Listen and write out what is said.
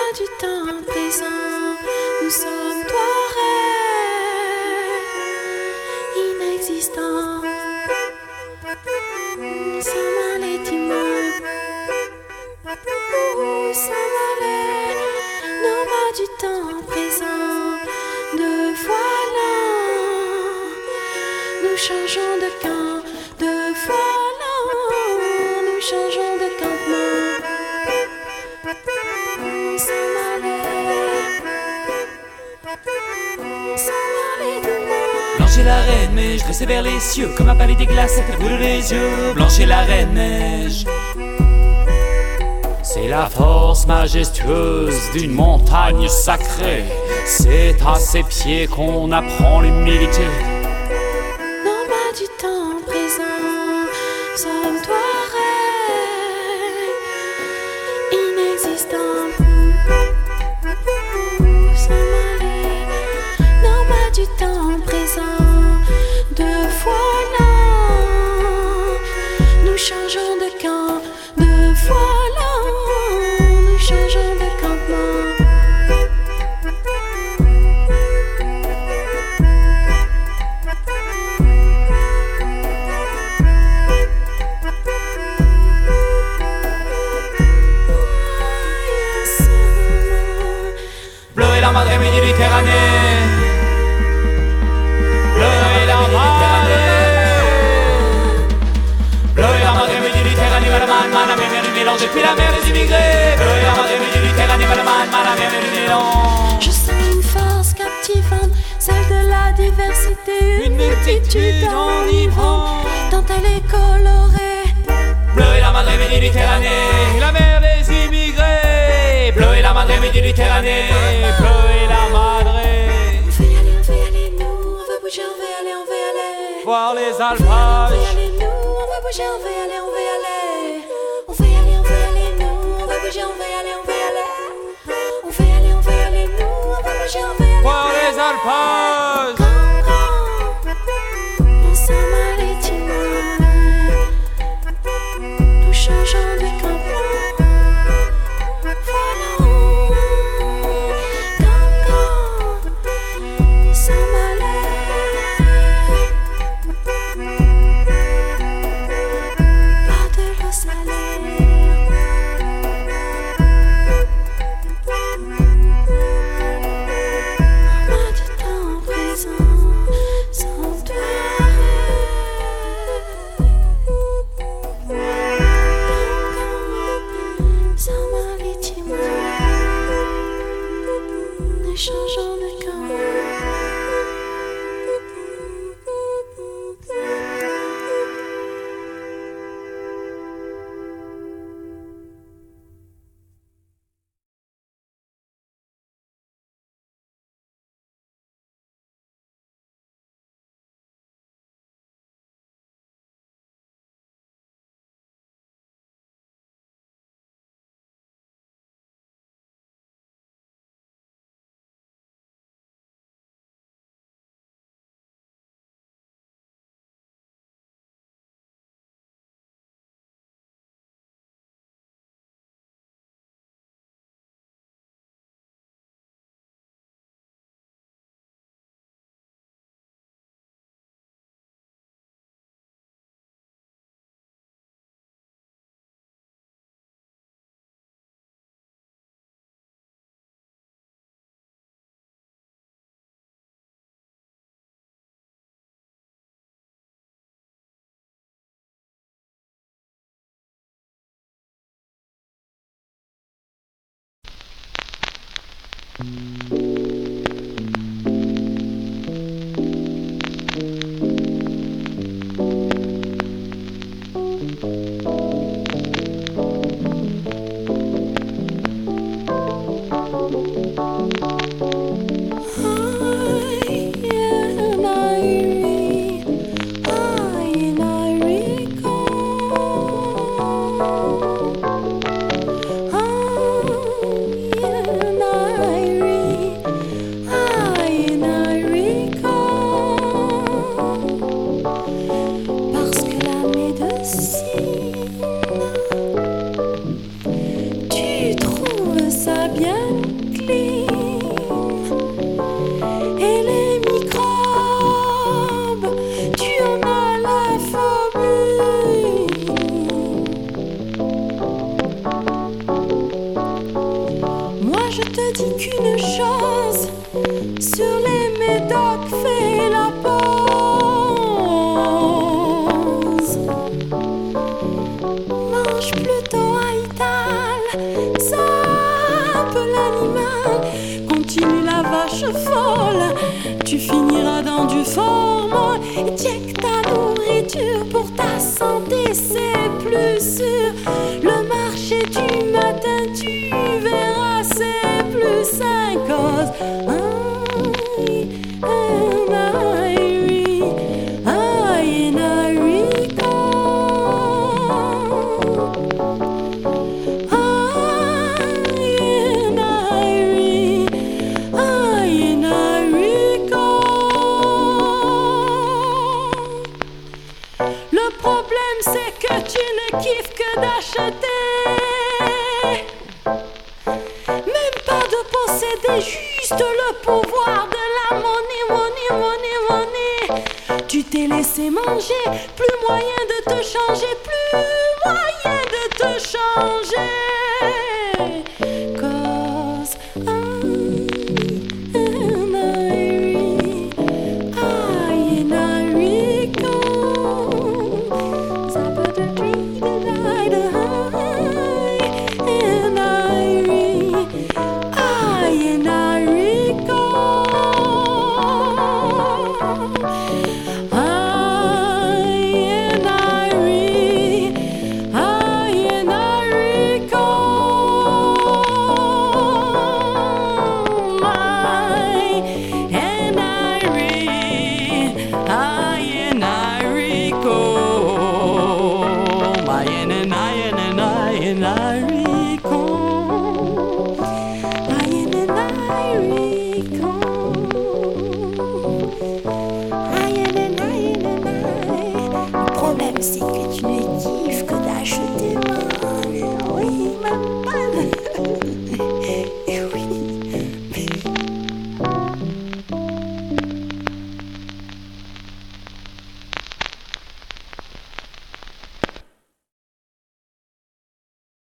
du temps présent, nous sommes Touaregs, inexistants. Nous sommes allés timons, nous sommes allés, nomades du temps présent, de voilà, nous changeons de camp, de voilà, nous changeons de campement. Nous sommes allés demain. Blanche est la reine neige, dressée vers les cieux, comme un palais des glaces, elle brûle les yeux. Blanche est la reine neige. C'est la force majestueuse d'une montagne sacrée. C'est à ses pieds qu'on apprend l'humilité. Nomades du temps présent, sommes Touaregs, inexistants. Nous sommes allés, nomades du temps présent, de voilà, nous changeons de camp, de voilà, nous changeons de campement. Bleu est la madre Méditerranée. Bleu est la madre. Bleu est la madre Méditerranée, madame, madame, le mélange. Et puis la mer des immigrés. Bleu est la madre Méditerranée, madame, madame, le mélange. Je sens une force captivante, celle de la diversité, une multitude enivrante, tant elle est colorée. Bleu est la madre Méditerranée, la mer des immigrés. Bleu est la madre Méditerranée, bleu est la madre. On veut y aller, nous, on veut bouger, on veut y aller, on veut y aller. Voir les On veut y alpages. aller, nous, on veut bouger, on veut y aller, on veut y aller. On veut y aller, nous, on veut bouger, on veut y aller, on veut y aller. On veut y aller, nous, on veut bouger, on veut y aller. Voir les alpages. Nous sommes allés timons, nous changeons de campement. Voilà, nous sommes allés par de l'eau salée. Nomades du temps présent, sans sommes allés timons, nous changeons de camp. Tu trouves ça bien? me dis qu'une chose, sur les médocs fais la pause. Mange plutôt Haïtal, ça peut l'animal. Continue la vache folle, tu finiras dans du formol. Check ta nourriture pour ta santé, c'est plus sûr. Le marché du matin, tu verras, c'est plus sain cause. Le problème c'est que tu ne kiffes que d'acheter, même pas de posséder, juste le pouvoir de la monnaie, monnaie, monnaie, monnaie. Tu t'es laissé manger, plus moyen de te changer, plus moyen de te changer. Cause I